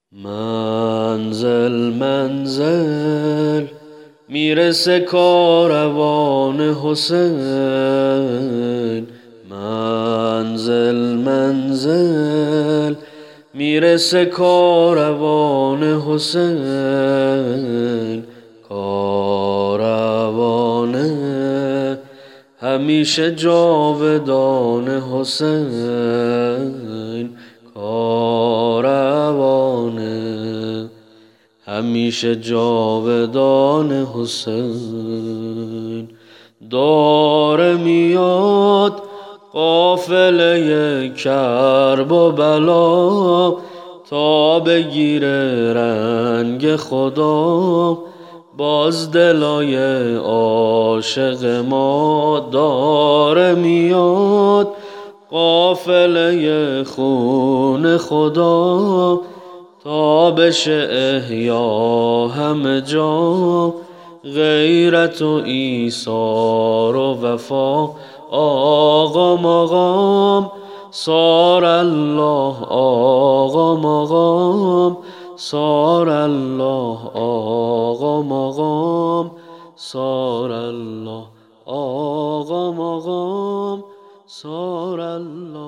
منزل منزل میرسه کاروان حسین. منزل منزل میرسه کاروان حسین. کاروانه همیشه جاودان حسین. کاروانه همیشه جاودان حسین. داره میاد قافله کرب و بلا تا بگیره رنگ خدا. باز دلای عاشق ما داره میاد قافله خون خدا تا بشه احیا همه جا. غیرت و ایثار و وفا آقا مقام صار الله. آقا مقام صار الله. آقا مقام صار الله. آقا مقام صار الله.